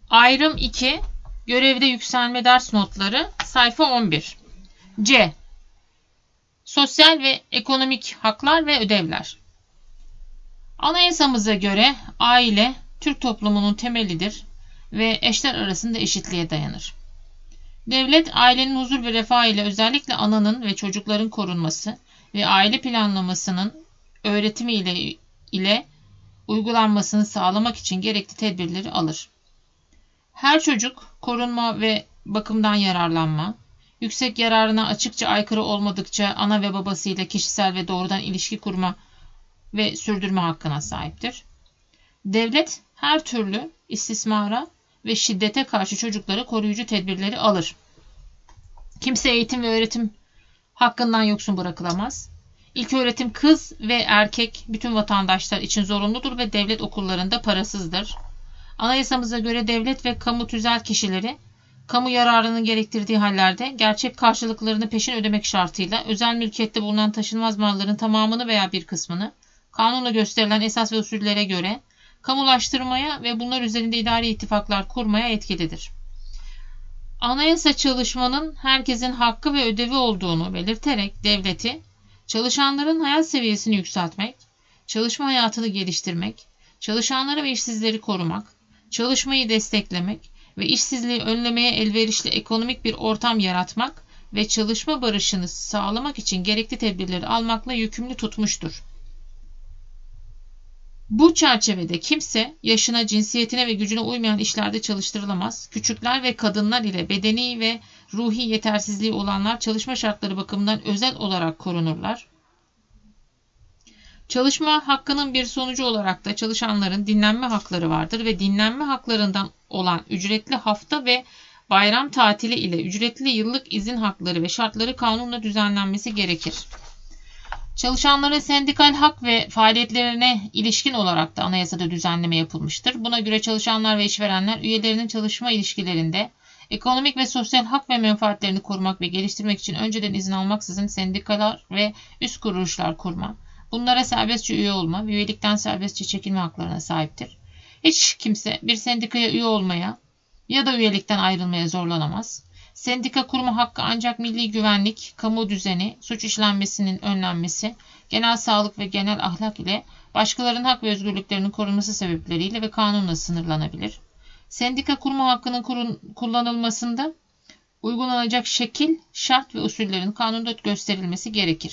Ayrım 2. Görevde yükselme ders notları. Sayfa 11. C. Sosyal ve ekonomik haklar ve ödevler. Anayasamıza göre aile Türk toplumunun temelidir ve eşler arasında eşitliğe dayanır. Devlet, ailenin huzur ve refah ile özellikle ananın ve çocukların korunması ve aile planlamasının öğretimi ile uygulanmasını sağlamak için gerekli tedbirleri alır. Her çocuk korunma ve bakımdan yararlanma, yüksek yararına açıkça aykırı olmadıkça ana ve babasıyla kişisel ve doğrudan ilişki kurma ve sürdürme hakkına sahiptir. Devlet her türlü istismara ve şiddete karşı çocuklara koruyucu tedbirleri alır. Kimse eğitim ve öğretim hakkından yoksun bırakılamaz. İlköğretim kız ve erkek bütün vatandaşlar için zorunludur ve devlet okullarında parasızdır. Anayasamıza göre devlet ve kamu tüzel kişileri kamu yararının gerektirdiği hallerde gerçek karşılıklarını peşin ödemek şartıyla özel mülkiyette bulunan taşınmaz malların tamamını veya bir kısmını kanunla gösterilen esas ve usullere göre kamulaştırmaya ve bunlar üzerinde idari ittifaklar kurmaya yetkilidir. Anayasa çalışmanın herkesin hakkı ve ödevi olduğunu belirterek devleti, çalışanların hayat seviyesini yükseltmek, çalışma hayatını geliştirmek, çalışanları ve işsizleri korumak, çalışmayı desteklemek ve işsizliği önlemeye elverişli ekonomik bir ortam yaratmak ve çalışma barışını sağlamak için gerekli tedbirleri almakla yükümlü tutmuştur. Bu çerçevede kimse yaşına, cinsiyetine ve gücüne uymayan işlerde çalıştırılamaz. Küçükler ve kadınlar ile bedeni ve ruhi yetersizliği olanlar çalışma şartları bakımından özel olarak korunurlar. Çalışma hakkının bir sonucu olarak da çalışanların dinlenme hakları vardır ve dinlenme haklarından olan ücretli hafta ve bayram tatili ile ücretli yıllık izin hakları ve şartları kanunla düzenlenmesi gerekir. Çalışanların sendikal hak ve faaliyetlerine ilişkin olarak da anayasada düzenleme yapılmıştır. Buna göre çalışanlar ve işverenler üyelerinin çalışma ilişkilerinde ekonomik ve sosyal hak ve menfaatlerini korumak ve geliştirmek için önceden izin almaksızın sendikalar ve üst kuruluşlar kurma, bunlara serbestçe üye olma ve üyelikten serbestçe çekilme haklarına sahiptir. Hiç kimse bir sendikaya üye olmaya ya da üyelikten ayrılmaya zorlanamaz. Sendika kurma hakkı ancak milli güvenlik, kamu düzeni, suç işlenmesinin önlenmesi, genel sağlık ve genel ahlak ile başkalarının hak ve özgürlüklerinin korunması sebepleriyle ve kanunla sınırlanabilir. Sendika kurma hakkının kullanılmasında uygulanacak şekil, şart ve usullerin kanunda gösterilmesi gerekir.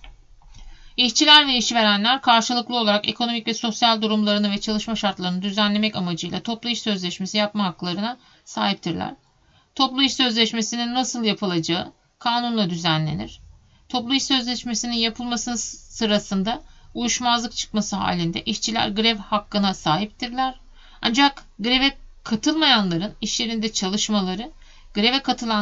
İşçiler ve işverenler karşılıklı olarak ekonomik ve sosyal durumlarını ve çalışma şartlarını düzenlemek amacıyla toplu iş sözleşmesi yapma haklarına sahiptirler. Toplu iş sözleşmesinin nasıl yapılacağı kanunla düzenlenir. Toplu iş sözleşmesinin yapılması sırasında uyuşmazlık çıkması halinde işçiler grev hakkına sahiptirler. Ancak greve katılmayanların iş yerinde çalışmaları greve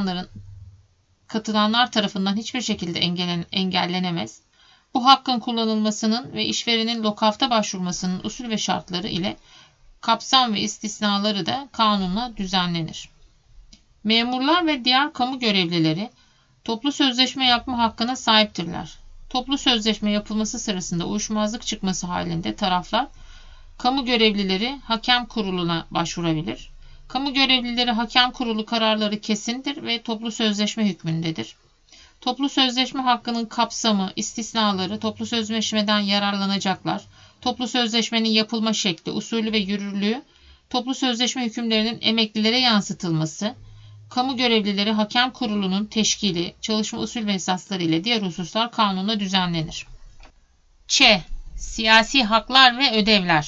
katılanlar tarafından hiçbir şekilde engellenemez. Bu hakkın kullanılmasının ve işverenin lokavta başvurmasının usul ve şartları ile kapsam ve istisnaları da kanunla düzenlenir. Memurlar ve diğer kamu görevlileri toplu sözleşme yapma hakkına sahiptirler. Toplu sözleşme yapılması sırasında uyuşmazlık çıkması halinde taraflar, kamu görevlileri hakem kuruluna başvurabilir. Kamu görevlileri hakem kurulu kararları kesindir ve toplu sözleşme hükmündedir. Toplu sözleşme hakkının kapsamı, istisnaları, toplu sözleşmeden yararlanacaklar, toplu sözleşmenin yapılma şekli, usulü ve yürürlüğü, toplu sözleşme hükümlerinin emeklilere yansıtılması, kamu görevlileri hakem kurulunun teşkili, çalışma usul ve esasları ile diğer hususlar kanunla düzenlenir. Ç. Siyasi haklar ve ödevler.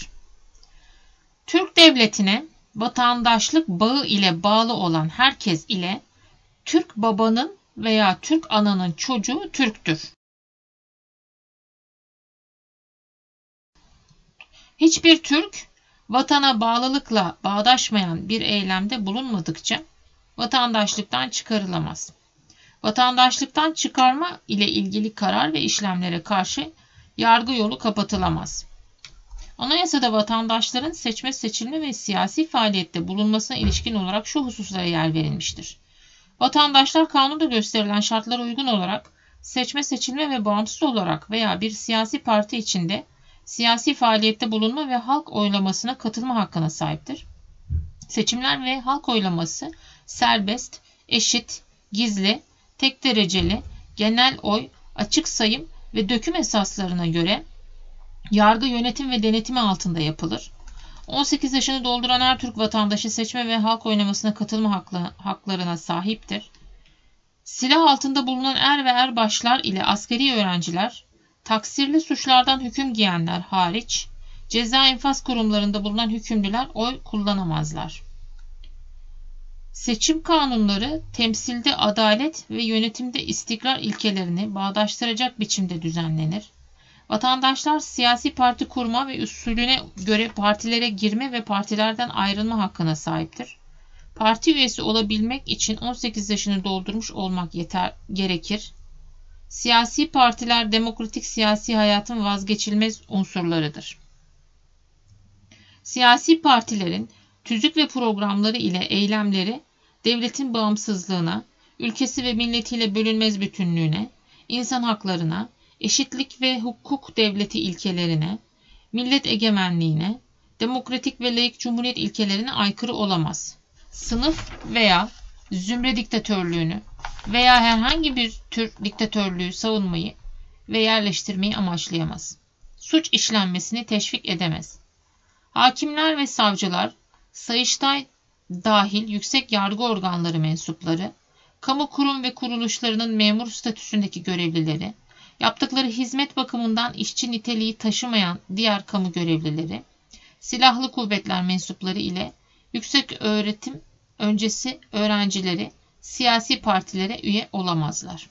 Türk devletine vatandaşlık bağı ile bağlı olan herkes ile Türk babanın veya Türk ananın çocuğu Türktür. Hiçbir Türk vatana bağlılıkla bağdaşmayan bir eylemde bulunmadıkça vatandaşlıktan çıkarılamaz. Vatandaşlıktan çıkarma ile ilgili karar ve işlemlere karşı yargı yolu kapatılamaz. Anayasada vatandaşların seçme, seçilme ve siyasi faaliyette bulunmasına ilişkin olarak şu hususlara yer verilmiştir. Vatandaşlar kanunda gösterilen şartlara uygun olarak seçme, seçilme ve bağımsız olarak veya bir siyasi parti içinde siyasi faaliyette bulunma ve halk oylamasına katılma hakkına sahiptir. Seçimler ve halk oylaması serbest, eşit, gizli, tek dereceli, genel oy, açık sayım ve döküm esaslarına göre yargı, yönetim ve denetimi altında yapılır. 18 yaşını dolduran her Türk vatandaşı seçme ve halk oylamasına katılma haklarına sahiptir. Silah altında bulunan er ve erbaşlar ile askeri öğrenciler, taksirli suçlardan hüküm giyenler hariç, ceza infaz kurumlarında bulunan hükümlüler oy kullanamazlar. Seçim kanunları temsilde adalet ve yönetimde istikrar ilkelerini bağdaştıracak biçimde düzenlenir. Vatandaşlar siyasi parti kurma ve usulüne göre partilere girme ve partilerden ayrılma hakkına sahiptir. Parti üyesi olabilmek için 18 yaşını doldurmuş olmak gerekir. Siyasi partiler demokratik siyasi hayatın vazgeçilmez unsurlarıdır. Siyasi partilerin tüzük ve programları ile eylemleri devletin bağımsızlığına, ülkesi ve milletiyle bölünmez bütünlüğüne, insan haklarına, eşitlik ve hukuk devleti ilkelerine, millet egemenliğine, demokratik ve laik cumhuriyet ilkelerine aykırı olamaz. Sınıf veya zümre diktatörlüğünü veya herhangi bir tür diktatörlüğü savunmayı ve yerleştirmeyi amaçlayamaz. Suç işlenmesini teşvik edemez. Hakimler ve savcılar, Sayıştay dahil yüksek yargı organları mensupları, kamu kurum ve kuruluşlarının memur statüsündeki görevlileri, yaptıkları hizmet bakımından işçi niteliği taşımayan diğer kamu görevlileri, silahlı kuvvetler mensupları ile yüksek öğretim öncesi öğrencileri siyasi partilere üye olamazlar.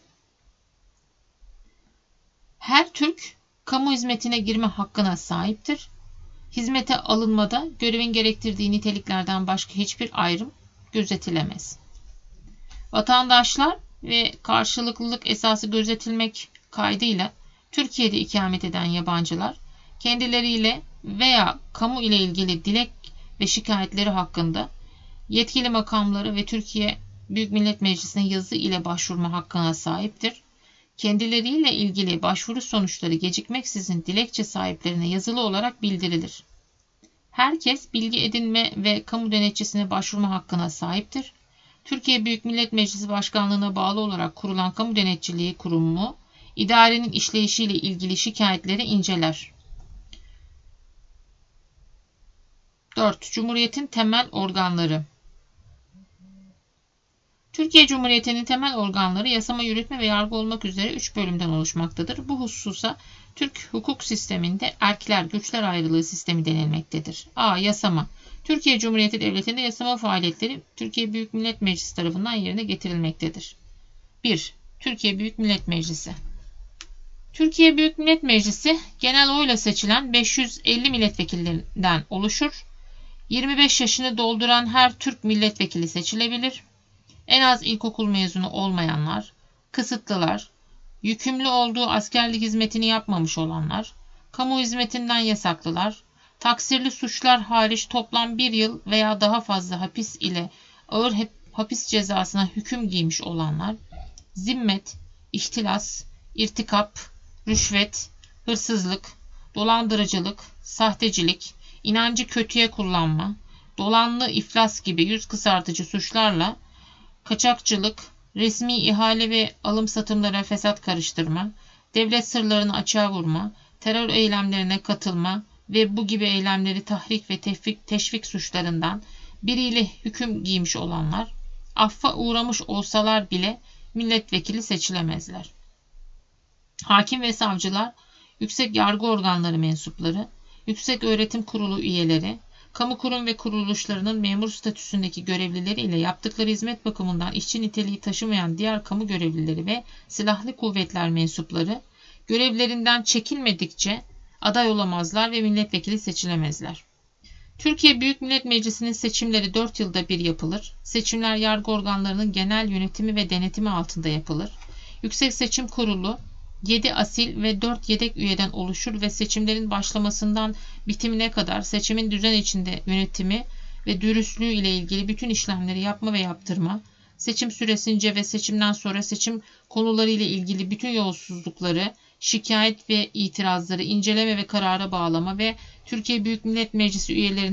Her Türk kamu hizmetine girme hakkına sahiptir. Hizmete alınmada görevin gerektirdiği niteliklerden başka hiçbir ayrım gözetilemez. Vatandaşlar ve karşılıklılık esası gözetilmek kaydıyla Türkiye'de ikamet eden yabancılar kendileriyle veya kamu ile ilgili dilek ve şikayetleri hakkında yetkili makamları ve Türkiye Büyük Millet Meclisi'ne yazı ile başvurma hakkına sahiptir. Kendileriyle ilgili başvuru sonuçları gecikmeksizin dilekçe sahiplerine yazılı olarak bildirilir. Herkes bilgi edinme ve kamu denetçisine başvurma hakkına sahiptir. Türkiye Büyük Millet Meclisi Başkanlığı'na bağlı olarak kurulan Kamu Denetçiliği Kurumu, idarenin işleyişiyle ilgili şikayetleri inceler. 4. Cumhuriyetin temel organları. Türkiye Cumhuriyeti'nin temel organları yasama, yürütme ve yargı olmak üzere 3 bölümden oluşmaktadır. Bu hususa Türk hukuk sisteminde erkler güçler ayrılığı sistemi denilmektedir. A. Yasama. Türkiye Cumhuriyeti Devleti'nde yasama faaliyetleri Türkiye Büyük Millet Meclisi tarafından yerine getirilmektedir. 1. Türkiye Büyük Millet Meclisi. Türkiye Büyük Millet Meclisi genel oyla seçilen 550 milletvekillerinden oluşur. 25 yaşını dolduran her Türk milletvekili seçilebilir. En az ilkokul mezunu olmayanlar, kısıtlılar, yükümlü olduğu askerlik hizmetini yapmamış olanlar, kamu hizmetinden yasaklılar, taksirli suçlar hariç toplam 1 yıl veya daha fazla hapis ile ağır hapis cezasına hüküm giymiş olanlar, zimmet, ihtilas, irtikap, rüşvet, hırsızlık, dolandırıcılık, sahtecilik, inancı kötüye kullanma, dolanlı iflas gibi yüz kızartıcı suçlarla kaçakçılık, resmi ihale ve alım satımlara fesat karıştırma, devlet sırlarını açığa vurma, terör eylemlerine katılma ve bu gibi eylemleri tahrik ve teşvik suçlarından biriyle hüküm giymiş olanlar, affa uğramış olsalar bile milletvekili seçilemezler. Hakim ve savcılar, yüksek yargı organları mensupları, yüksek öğretim kurulu üyeleri, kamu kurum ve kuruluşlarının memur statüsündeki görevlileri ile yaptıkları hizmet bakımından işçi niteliği taşımayan diğer kamu görevlileri ve silahlı kuvvetler mensupları görevlerinden çekilmedikçe aday olamazlar ve milletvekili seçilemezler. Türkiye Büyük Millet Meclisi'nin seçimleri 4 yılda bir yapılır. Seçimler yargı organlarının genel yönetimi ve denetimi altında yapılır. Yüksek Seçim Kurulu 7 asil ve 4 yedek üyeden oluşur ve seçimlerin başlamasından bitimine kadar seçimin düzen içinde yönetimi ve dürüstlüğü ile ilgili bütün işlemleri yapma ve yaptırma, seçim süresince ve seçimden sonra seçim konuları ile ilgili bütün yolsuzlukları, şikayet ve itirazları inceleme ve karara bağlama ve Türkiye Büyük Millet Meclisi üyelerinin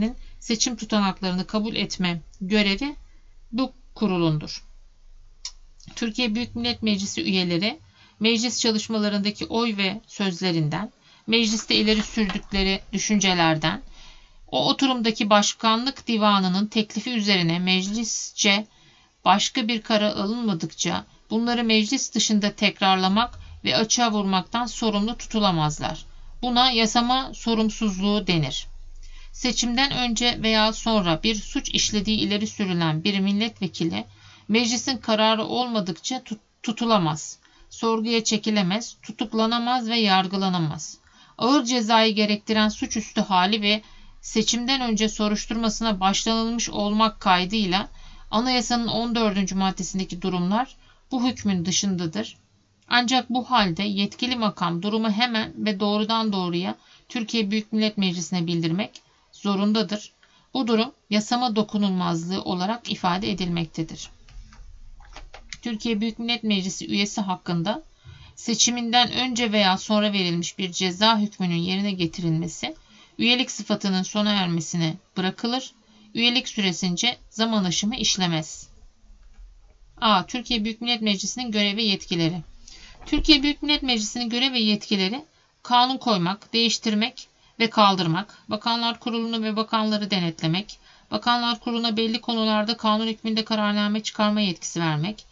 seçim tutanaklarını kabul etme görevi bu kurulundur. Türkiye Büyük Millet Meclisi üyeleri meclis çalışmalarındaki oy ve sözlerinden, mecliste ileri sürdükleri düşüncelerden, o oturumdaki başkanlık divanının teklifi üzerine meclisçe başka bir karar alınmadıkça bunları meclis dışında tekrarlamak ve açığa vurmaktan sorumlu tutulamazlar. Buna yasama sorumsuzluğu denir. Seçimden önce veya sonra bir suç işlediği ileri sürülen bir milletvekili meclisin kararı olmadıkça tutulamaz, sorguya çekilemez, tutuklanamaz ve yargılanamaz. Ağır cezayı gerektiren suçüstü hali ve seçimden önce soruşturmasına başlanılmış olmak kaydıyla Anayasanın 14. maddesindeki durumlar bu hükmün dışındadır. Ancak bu halde yetkili makam durumu hemen ve doğrudan doğruya Türkiye Büyük Millet Meclisi'ne bildirmek zorundadır. Bu durum yasama dokunulmazlığı olarak ifade edilmektedir. Türkiye Büyük Millet Meclisi üyesi hakkında seçiminden önce veya sonra verilmiş bir ceza hükmünün yerine getirilmesi, üyelik sıfatının sona ermesine bırakılır. Üyelik süresince zaman aşımı işlemez. A. Türkiye Büyük Millet Meclisi'nin görev ve yetkileri. Türkiye Büyük Millet Meclisi'nin görev ve yetkileri kanun koymak, değiştirmek ve kaldırmak, Bakanlar Kurulu'nu ve bakanları denetlemek, Bakanlar Kurulu'na belli konularda kanun hükmünde kararname çıkarma yetkisi vermek,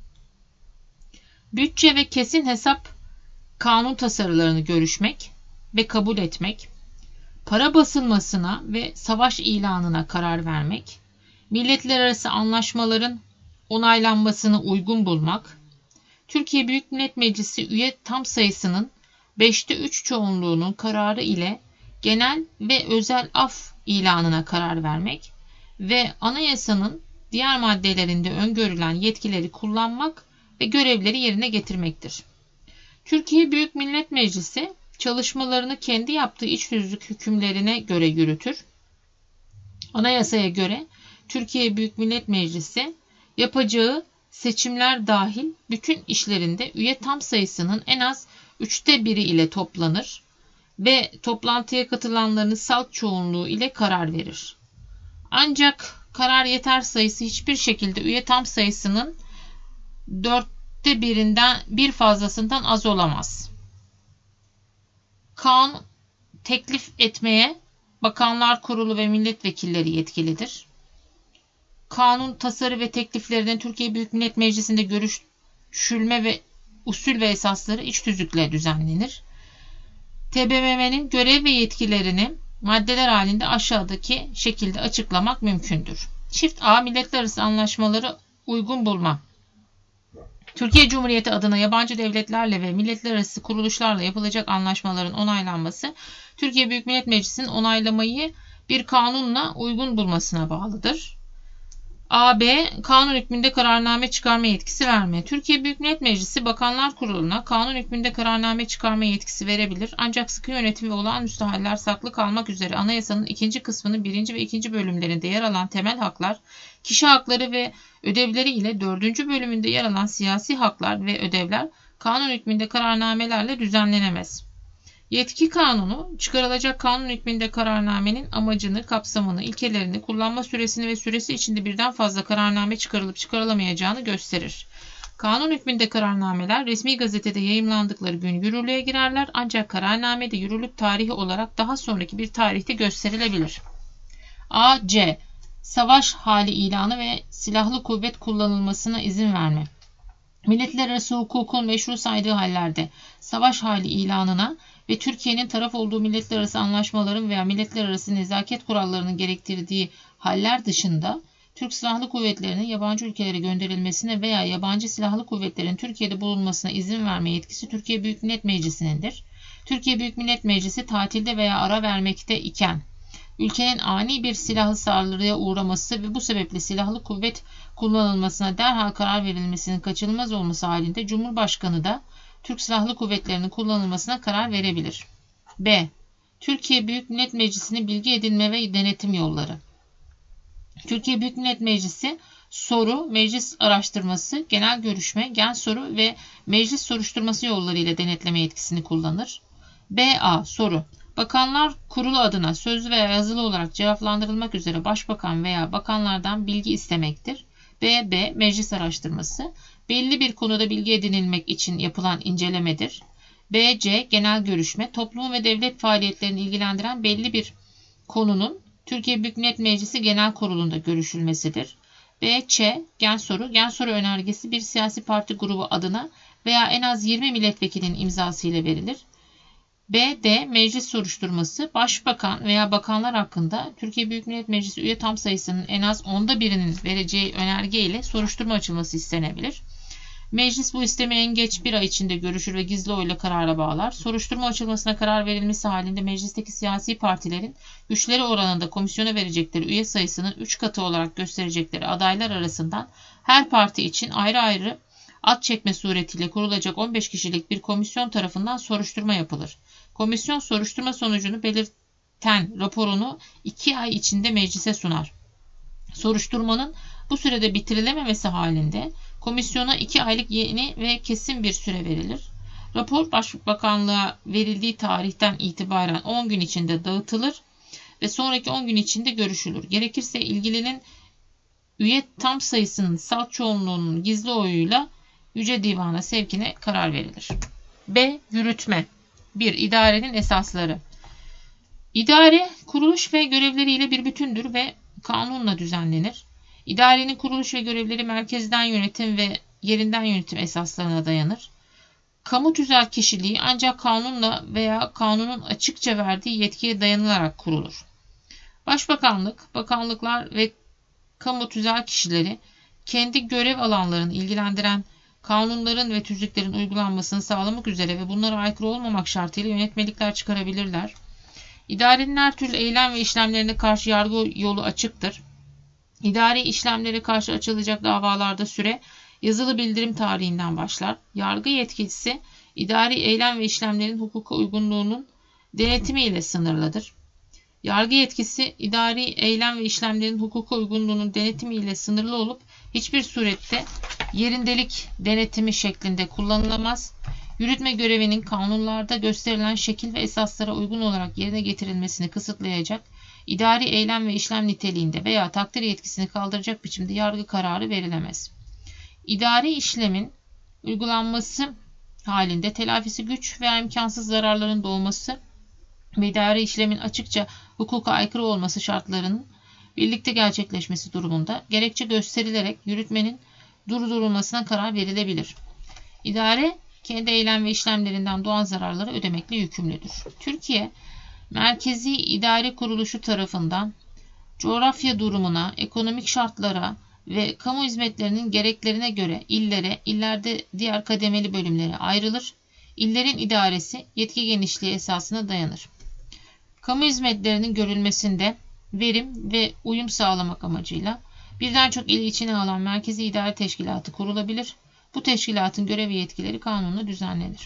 bütçe ve kesin hesap kanun tasarılarını görüşmek ve kabul etmek, para basılmasına ve savaş ilanına karar vermek, milletler arası anlaşmaların onaylanmasını uygun bulmak, Türkiye Büyük Millet Meclisi üye tam sayısının 5'te 3 çoğunluğunun kararı ile genel ve özel af ilanına karar vermek ve anayasanın diğer maddelerinde öngörülen yetkileri kullanmak ve görevleri yerine getirmektir. Türkiye Büyük Millet Meclisi çalışmalarını kendi yaptığı iç tüzük hükümlerine göre yürütür. Anayasaya göre Türkiye Büyük Millet Meclisi yapacağı seçimler dahil bütün işlerinde üye tam sayısının en az 3'te 1'i ile toplanır ve toplantıya katılanların salt çoğunluğu ile karar verir. Ancak karar yeter sayısı hiçbir şekilde üye tam sayısının 4'te 1'inden bir fazlasından az olamaz. Kanun teklif etmeye Bakanlar Kurulu ve milletvekilleri yetkilidir. Kanun tasarı ve tekliflerinin Türkiye Büyük Millet Meclisi'nde görüşülme ve usul ve esasları iç tüzükle düzenlenir. TBMM'nin görev ve yetkilerini maddeler halinde aşağıdaki şekilde açıklamak mümkündür. Çift A. Milletler arası anlaşmaları uygun bulma. Türkiye Cumhuriyeti adına yabancı devletlerle ve milletler arası kuruluşlarla yapılacak anlaşmaların onaylanması, Türkiye Büyük Millet Meclisi'nin onaylamayı bir kanunla uygun bulmasına bağlıdır. A.B. Kanun hükmünde kararname çıkarma yetkisi verme. Türkiye Büyük Millet Meclisi Bakanlar Kurulu'na kanun hükmünde kararname çıkarma yetkisi verebilir. Ancak sıkı yönetim ve olağanüstü haller saklı kalmak üzere anayasanın 2. kısmının 1. ve 2. bölümlerinde yer alan temel haklar, kişi hakları ve ödevleri ile 4. bölümünde yer alan siyasi haklar ve ödevler kanun hükmünde kararnamelerle düzenlenemez. Yetki kanunu, çıkarılacak kanun hükmünde kararnamenin amacını, kapsamını, ilkelerini, kullanma süresini ve süresi içinde birden fazla kararname çıkarılıp çıkarılamayacağını gösterir. Kanun hükmünde kararnameler resmi gazetede yayımlandıkları gün yürürlüğe girerler, ancak kararnamede yürürlük tarihi olarak daha sonraki bir tarihte gösterilebilir. A.C. Savaş hali ilanı ve silahlı kuvvet kullanılmasına izin verme. Milletler arası hukukun meşru saydığı hallerde savaş hali ilanına ve Türkiye'nin taraf olduğu milletler arası anlaşmaların veya milletler arası nezaket kurallarının gerektirdiği haller dışında Türk Silahlı Kuvvetleri'nin yabancı ülkelere gönderilmesine veya yabancı silahlı kuvvetlerin Türkiye'de bulunmasına izin verme yetkisi Türkiye Büyük Millet Meclisi'nindir. Türkiye Büyük Millet Meclisi tatilde veya ara vermekte iken ülkenin ani bir silahlı saldırıya uğraması ve bu sebeple silahlı kuvvet kullanılmasına derhal karar verilmesinin kaçınılmaz olması halinde Cumhurbaşkanı da Türk Silahlı Kuvvetleri'nin kullanılmasına karar verebilir. B. Türkiye Büyük Millet Meclisi'nin bilgi edinme ve denetim yolları. Türkiye Büyük Millet Meclisi soru, meclis araştırması, genel görüşme, gen soru ve meclis soruşturması yolları ile denetleme yetkisini kullanır. B.A. Soru. Bakanlar Kurulu adına sözlü veya yazılı olarak cevaplandırılmak üzere başbakan veya bakanlardan bilgi istemektir. B. Meclis araştırması. Belli bir konuda bilgi edinilmek için yapılan incelemedir. C. Genel görüşme. Toplumu ve devlet faaliyetlerini ilgilendiren belli bir konunun Türkiye Büyük Millet Meclisi Genel Kurulu'nda görüşülmesidir. Gen soru. Gen soru önergesi bir siyasi parti grubu adına veya en az 20 milletvekilinin imzası ile verilir. Meclis soruşturması. Başbakan veya bakanlar hakkında Türkiye Büyük Millet Meclisi üye tam sayısının en az 1/10'inin vereceği önerge ile soruşturma açılması istenebilir. Meclis bu istemeyi en geç bir ay içinde görüşür ve gizli oyla karara bağlar. Soruşturma açılmasına karar verilmesi halinde meclisteki siyasi partilerin güçleri oranında komisyona verecekleri üye sayısının 3 katı olarak gösterecekleri adaylar arasından her parti için ayrı ayrı ad çekme suretiyle kurulacak 15 kişilik bir komisyon tarafından soruşturma yapılır. Komisyon soruşturma sonucunu belirten raporunu 2 ay içinde meclise sunar. Soruşturmanın bu sürede bitirilememesi halinde komisyona 2 aylık yeni ve kesin bir süre verilir. Rapor Başbakanlığa verildiği tarihten itibaren 10 gün içinde dağıtılır ve sonraki 10 gün içinde görüşülür. Gerekirse ilgilinin üye tam sayısının salt çoğunluğunun gizli oyuyla Yüce Divan'a sevkine karar verilir. Yürütme. 1. İdarenin esasları. İdare, kuruluş ve görevleriyle bir bütündür ve kanunla düzenlenir. İdarenin kuruluş ve görevleri merkezden yönetim ve yerinden yönetim esaslarına dayanır. Kamu tüzel kişiliği ancak kanunla veya kanunun açıkça verdiği yetkiye dayanılarak kurulur. Başbakanlık, bakanlıklar ve kamu tüzel kişileri kendi görev alanlarını ilgilendiren kanunların ve tüzüklerin uygulanmasını sağlamak üzere ve bunlara aykırı olmamak şartıyla yönetmelikler çıkarabilirler. İdarenin her türlü eylem ve işlemlerine karşı yargı yolu açıktır. İdari işlemlere karşı açılacak davalarda süre yazılı bildirim tarihinden başlar. Yargı yetkisi idari eylem ve işlemlerin hukuka uygunluğunun denetimi ile sınırlıdır. Yargı yetkisi idari eylem ve işlemlerin hukuka uygunluğunun denetimi ile sınırlı olup hiçbir surette yerindelik denetimi şeklinde kullanılamaz. Yürütme görevinin kanunlarda gösterilen şekil ve esaslara uygun olarak yerine getirilmesini kısıtlayacak, idari eylem ve işlem niteliğinde veya takdir yetkisini kaldıracak biçimde yargı kararı verilemez. İdari işlemin uygulanması halinde telafisi güç veya imkansız zararların doğması ve idari işlemin açıkça hukuka aykırı olması şartlarının birlikte gerçekleşmesi durumunda gerekçe gösterilerek yürütmenin durdurulmasına karar verilebilir. İdare kendi eylem ve işlemlerinden doğan zararları ödemekle yükümlüdür. Türkiye, Merkezi İdare Kuruluşu tarafından coğrafya durumuna, ekonomik şartlara ve kamu hizmetlerinin gereklerine göre illere, illerde diğer kademeli bölümlere ayrılır. İllerin idaresi yetki genişliği esasına dayanır. Kamu hizmetlerinin görülmesinde verim ve uyum sağlamak amacıyla birden çok ili içine alan Merkezi İdare Teşkilatı kurulabilir. Bu teşkilatın görev ve yetkileri kanunla düzenlenir.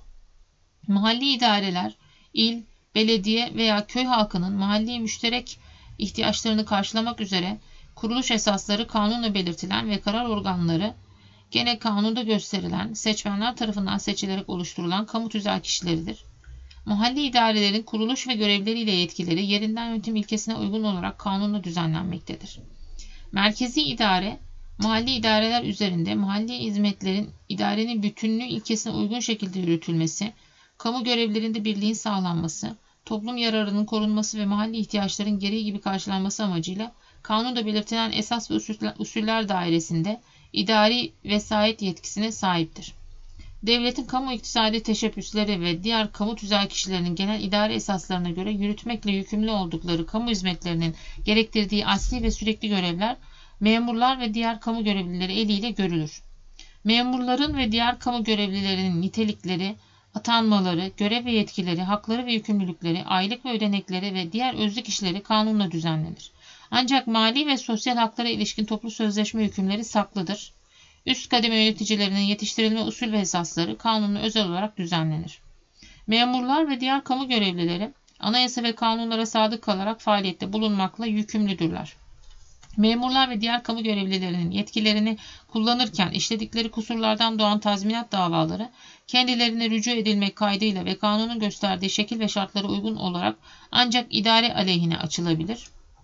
Mahalli idareler, il, belediye veya köy halkının mahalli müşterek ihtiyaçlarını karşılamak üzere kuruluş esasları kanunla belirtilen ve karar organları gene kanunda gösterilen seçmenler tarafından seçilerek oluşturulan kamu tüzel kişileridir. Mahalli idarelerin kuruluş ve görevleriyle yetkileri yerinden yönetim ilkesine uygun olarak kanunla düzenlenmektedir. Merkezi idare, mahalli idareler üzerinde mahalli hizmetlerin idarenin bütünlüğü ilkesine uygun şekilde yürütülmesi, kamu görevlerinde birliğin sağlanması, toplum yararının korunması ve mahalli ihtiyaçların gereği gibi karşılanması amacıyla kanunda belirtilen esas ve usuller dairesinde idari vesayet yetkisine sahiptir. Devletin kamu iktisadi teşebbüsleri ve diğer kamu tüzel kişilerinin genel idare esaslarına göre yürütmekle yükümlü oldukları kamu hizmetlerinin gerektirdiği asli ve sürekli görevler, memurlar ve diğer kamu görevlileri eliyle görülür. Memurların ve diğer kamu görevlilerinin nitelikleri, atanmaları, görev ve yetkileri, hakları ve yükümlülükleri, aylık ve ödenekleri ve diğer özlük işleri kanunla düzenlenir. Ancak mali ve sosyal haklara ilişkin toplu sözleşme hükümleri saklıdır. Üst kademe yöneticilerinin yetiştirilme usul ve esasları kanunla özel olarak düzenlenir. Memurlar ve diğer kamu görevlileri anayasa ve kanunlara sadık kalarak faaliyette bulunmakla yükümlüdürler. Memurlar ve diğer kamu görevlilerinin yetkilerini kullanırken işledikleri kusurlardan doğan tazminat davaları kendilerine rücu edilmek kaydıyla ve kanunun gösterdiği şekil ve şartlara uygun olarak ancak idare aleyhine açılabilir.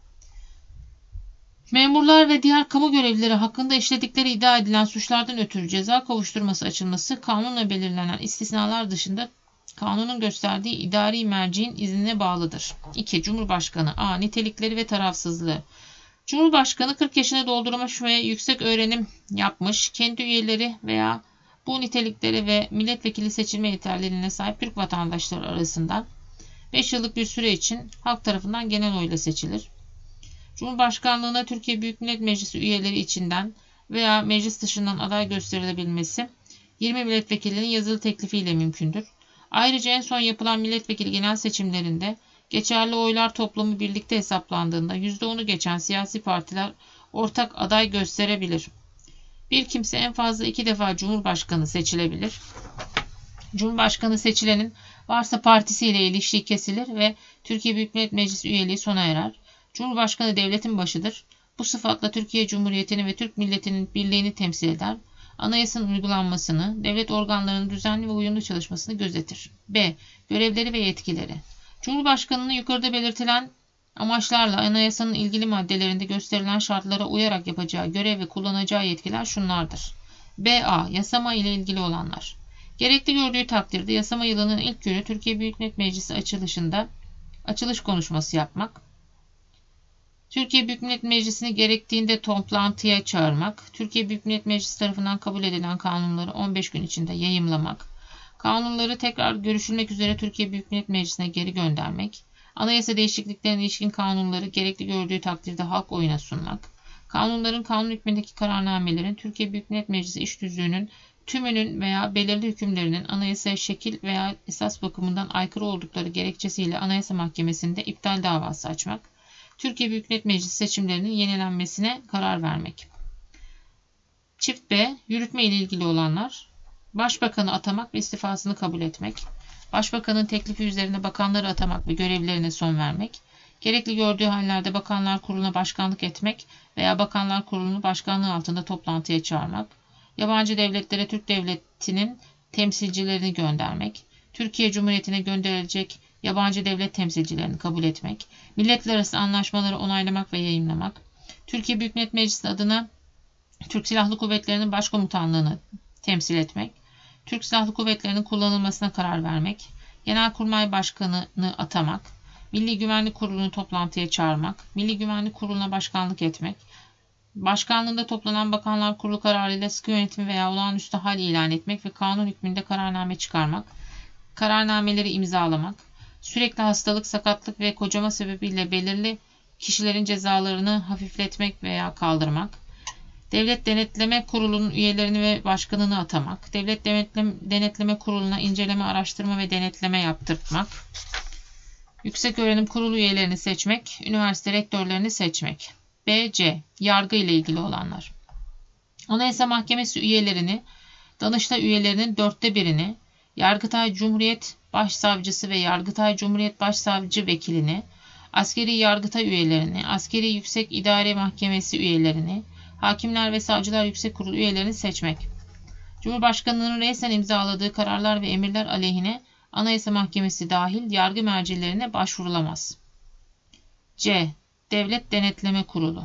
Memurlar ve diğer kamu görevlileri hakkında işledikleri iddia edilen suçlardan ötürü ceza kovuşturması açılması kanunla belirlenen istisnalar dışında kanunun gösterdiği idari merciğin iznine bağlıdır. 2. Cumhurbaşkanı a. Nitelikleri ve tarafsızlığı. Cumhurbaşkanı 40 yaşını doldurmuş ve yüksek öğrenim yapmış, kendi üyeleri veya bu niteliklere ve milletvekili seçilme yeterliliğine sahip Türk vatandaşları arasından 5 yıllık bir süre için halk tarafından genel oyla seçilir. Cumhurbaşkanlığına Türkiye Büyük Millet Meclisi üyeleri içinden veya meclis dışından aday gösterilebilmesi 20 milletvekilinin yazılı teklifiyle mümkündür. Ayrıca en son yapılan milletvekili genel seçimlerinde geçerli oylar toplamı birlikte hesaplandığında %10'u geçen siyasi partiler ortak aday gösterebilir. Bir kimse en fazla 2 defa Cumhurbaşkanı seçilebilir. Cumhurbaşkanı seçilenin varsa partisiyle ilişkiyi kesilir ve Türkiye Büyük Millet Meclisi üyeliği sona erer. Cumhurbaşkanı devletin başıdır. Bu sıfatla Türkiye Cumhuriyeti'ni ve Türk milletinin birliğini temsil eder. Anayasanın uygulanmasını, devlet organlarının düzenli ve uyumlu çalışmasını gözetir. B. Görevleri ve yetkileri. Cumhurbaşkanının yukarıda belirtilen amaçlarla anayasanın ilgili maddelerinde gösterilen şartlara uyarak yapacağı görev ve kullanacağı yetkiler şunlardır. B.A. Yasama ile ilgili olanlar. Gerekli gördüğü takdirde yasama yılının ilk günü Türkiye Büyük Millet Meclisi açılışında açılış konuşması yapmak. Türkiye Büyük Millet Meclisi'ni gerektiğinde toplantıya çağırmak. Türkiye Büyük Millet Meclisi tarafından kabul edilen kanunları 15 gün içinde yayımlamak. Kanunları tekrar görüşülmek üzere Türkiye Büyük Millet Meclisi'ne geri göndermek. Anayasa değişikliklerine ilişkin kanunları gerekli gördüğü takdirde halk oyuna sunmak. Kanunların kanun hükmündeki kararnamelerin Türkiye Büyük Millet Meclisi iş tüzüğünün tümünün veya belirli hükümlerinin anayasaya şekil veya esas bakımından aykırı oldukları gerekçesiyle Anayasa Mahkemesi'nde iptal davası açmak. Türkiye Büyük Millet Meclisi seçimlerinin yenilenmesine karar vermek. Çift B. Yürütme ile ilgili olanlar. Başbakanı atamak ve istifasını kabul etmek. Başbakanın teklifi üzerine bakanları atamak ve görevlerine son vermek. Gerekli gördüğü hallerde Bakanlar Kurulu'na başkanlık etmek veya Bakanlar Kurulu'nu başkanlığı altında toplantıya çağırmak. Yabancı devletlere Türk Devleti'nin temsilcilerini göndermek. Türkiye Cumhuriyeti'ne gönderilecek yabancı devlet temsilcilerini kabul etmek. Milletler arası anlaşmaları onaylamak ve yayımlamak. Türkiye Büyük Millet Meclisi adına Türk Silahlı Kuvvetleri'nin başkomutanlığını temsil etmek. Türk Silahlı Kuvvetleri'nin kullanılmasına karar vermek. Genelkurmay Başkanı'nı atamak. Milli Güvenlik Kurulu'nu toplantıya çağırmak. Milli Güvenlik Kurulu'na başkanlık etmek. Başkanlığında toplanan Bakanlar Kurulu kararıyla sıkı yönetimi veya olağanüstü hal ilan etmek ve kanun hükmünde kararname çıkarmak. Kararnameleri imzalamak. Sürekli hastalık, sakatlık ve kocama sebebiyle belirli kişilerin cezalarını hafifletmek veya kaldırmak. Devlet Denetleme Kurulu'nun üyelerini ve başkanını atamak. Devlet Denetleme Kurulu'na inceleme, araştırma ve denetleme yaptırmak. Yükseköğrenim Kurulu üyelerini seçmek. Üniversite rektörlerini seçmek. B.C. Yargı ile ilgili olanlar. Anayasa Mahkemesi üyelerini, Danıştay üyelerinin 1/4'ini, Yargıtay Cumhuriyet Başsavcısı ve Yargıtay Cumhuriyet Başsavcı Vekilini, Askeri Yargıtay üyelerini, Askeri Yüksek İdare Mahkemesi üyelerini, Hakimler ve Savcılar Yüksek Kurulu üyelerini seçmek. Cumhurbaşkanının resen imzaladığı kararlar ve emirler aleyhine Anayasa Mahkemesi dahil yargı mercilerine başvurulamaz. C. Devlet Denetleme Kurulu.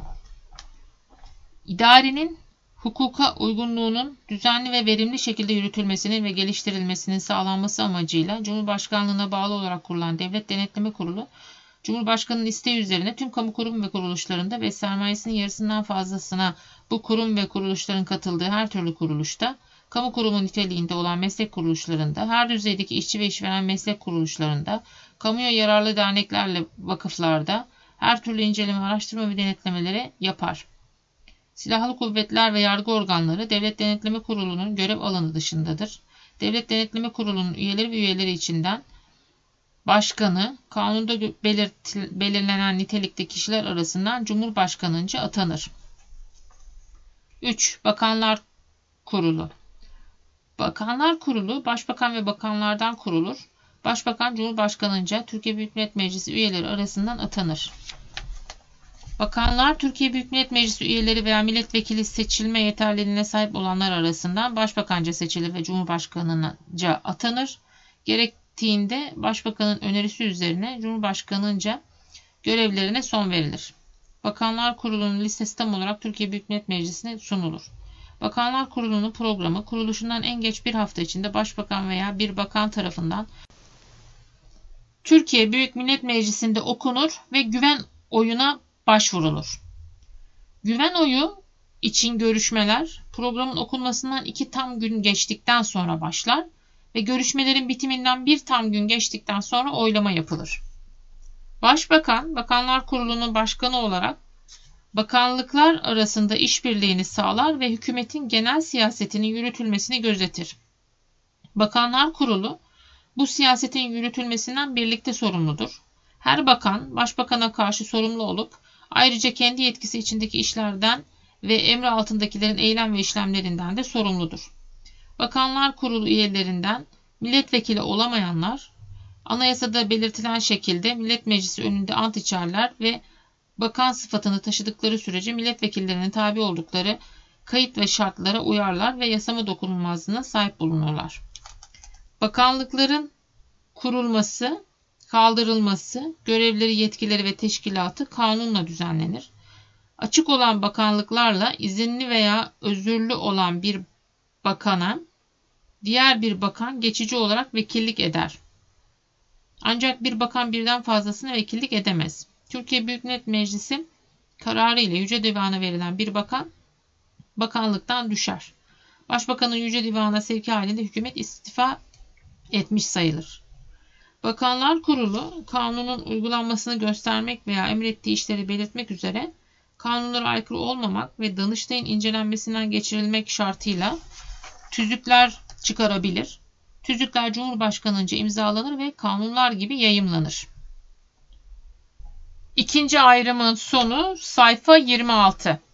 İdarenin hukuka uygunluğunun düzenli ve verimli şekilde yürütülmesinin ve geliştirilmesinin sağlanması amacıyla Cumhurbaşkanlığına bağlı olarak kurulan Devlet Denetleme Kurulu, Cumhurbaşkanının isteği üzerine tüm kamu kurum ve kuruluşlarında ve sermayesinin yarısından fazlasına bu kurum ve kuruluşların katıldığı her türlü kuruluşta, kamu kurumu niteliğinde olan meslek kuruluşlarında, her düzeydeki işçi ve işveren meslek kuruluşlarında, kamuya yararlı derneklerle vakıflarda her türlü inceleme, araştırma ve denetlemeleri yapar. Silahlı kuvvetler ve yargı organları Devlet Denetleme Kurulu'nun görev alanı dışındadır. Devlet Denetleme Kurulu'nun üyeleri ve üyeleri içinden başkanı, kanunda belirlenen nitelikte kişiler arasından Cumhurbaşkanınca atanır. 3. Bakanlar Kurulu. Bakanlar Kurulu, Başbakan ve Bakanlardan kurulur. Başbakan, Cumhurbaşkanınca Türkiye Büyük Millet Meclisi üyeleri arasından atanır. Bakanlar, Türkiye Büyük Millet Meclisi üyeleri veya milletvekili seçilme yeterliliğine sahip olanlar arasından başbakanca seçilir ve cumhurbaşkanınca atanır. Gerektiğinde başbakanın önerisi üzerine cumhurbaşkanınca görevlerine son verilir. Bakanlar Kurulu'nun listesi tam olarak Türkiye Büyük Millet Meclisi'ne sunulur. Bakanlar Kurulu'nun programı kuruluşundan en geç bir hafta içinde başbakan veya bir bakan tarafından Türkiye Büyük Millet Meclisi'nde okunur ve güven oyuna başvurulur. Güven oyu için görüşmeler programın okunmasından 2 tam gün geçtikten sonra başlar ve görüşmelerin bitiminden 1 tam gün geçtikten sonra oylama yapılır. Başbakan, Bakanlar Kurulu'nun başkanı olarak bakanlıklar arasında işbirliğini sağlar ve hükümetin genel siyasetinin yürütülmesini gözetir. Bakanlar Kurulu bu siyasetin yürütülmesinden birlikte sorumludur. Her bakan, başbakana karşı sorumlu olup ayrıca kendi yetkisi içindeki işlerden ve emri altındakilerin eylem ve işlemlerinden de sorumludur. Bakanlar Kurulu üyelerinden milletvekili olamayanlar, anayasada belirtilen şekilde Millet Meclisi önünde ant içerler ve bakan sıfatını taşıdıkları sürece milletvekillerinin tabi oldukları kayıt ve şartlara uyarlar ve yasama dokunulmazlığına sahip bulunurlar. Bakanlıkların kurulması, kaldırılması, görevleri, yetkileri ve teşkilatı kanunla düzenlenir. Açık olan bakanlıklarla izinli veya özürlü olan bir bakana diğer bir bakan geçici olarak vekillik eder. Ancak bir bakan birden fazlasına vekillik edemez. Türkiye Büyük Millet Meclisi kararı ile Yüce Divan'a verilen bir bakan bakanlıktan düşer. Başbakanın Yüce Divan'a sevki halinde hükümet istifa etmiş sayılır. Bakanlar Kurulu kanunun uygulanmasını göstermek veya emrettiği işleri belirtmek üzere kanunlara aykırı olmamak ve Danıştay'ın incelenmesinden geçirilmek şartıyla tüzükler çıkarabilir. Tüzükler Cumhurbaşkanınca imzalanır ve kanunlar gibi yayımlanır. İkinci ayrımın sonu sayfa 26.